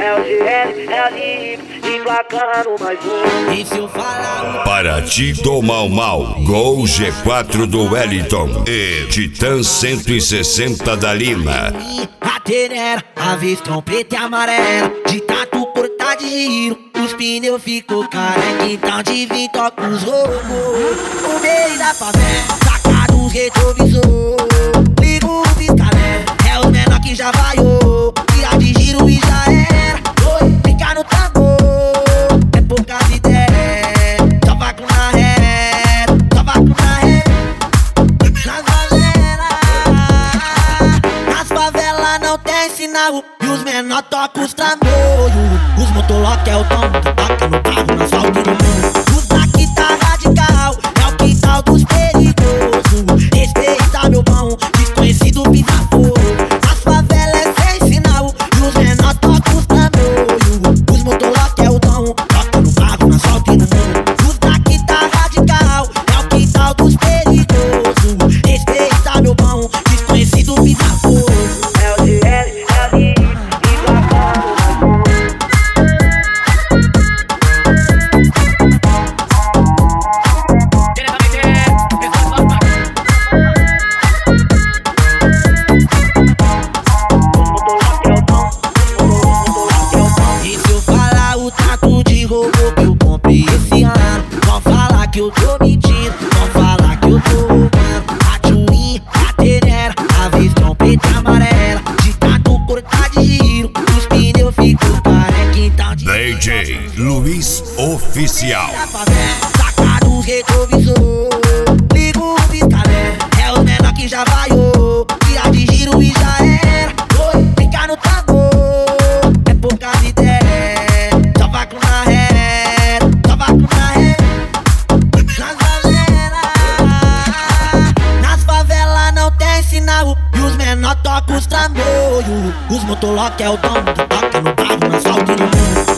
LGL, LI, emplacando mais um. E se eu falar Paraty do Mau Mau, Gol G4 do Wellington e Titã 160 da Lima. a terera, a vez trompeta e amarela, de tato cortar de giro, os pneus ficou careca, então de vir toca os robôs. No meio da favela, saca dos retrovisor, liga o pisca-alerta, é os menor que já vaiou, tira de giro e já era. Oi, fica no tambor, é poucas ideias, só vai com na ré, só vai com na ré. Nas favelas não tem sinal e os menor tocam os trambolhos. Os motolock é o tom que toca no carro, no asfalto e no mundo. Os daqui tá radical, é o quintal dos perigosos. Respeita meu pão, desconhecido pisa fogo. Nas favelas é sem sinal e os menor tocam os trambolhos. Os motolock é o tom, toca no carro, no asfalto e no mundo. Os daqui tá radical, é o quintal dos perigosos. Respeita meu pão, desconhecido pisa fogo. LGL, LI, emplacando mais um. E se eu falar o tanto de robô que eu comprei esse ano, vão falar que eu tô mentindo, vão falar que eu tô roubando. A Twin, a terera, a vez trompeta amarela, de tanto cortar de giro, os pneus ficam careca, então de DJ Luiz Oficial. da favela, saca dos retrovisor, liga o pisca-alerta, é os menor que já vaiou, tira de giro e já era. Oi, fica no tambor, é poucas ideias, só vai com na ré, só vai com na ré. Nas favelas não tem sinal e os menor tocam os trambolhos. Os motolock é o tom que toca no carro, no asfalto e no mundo.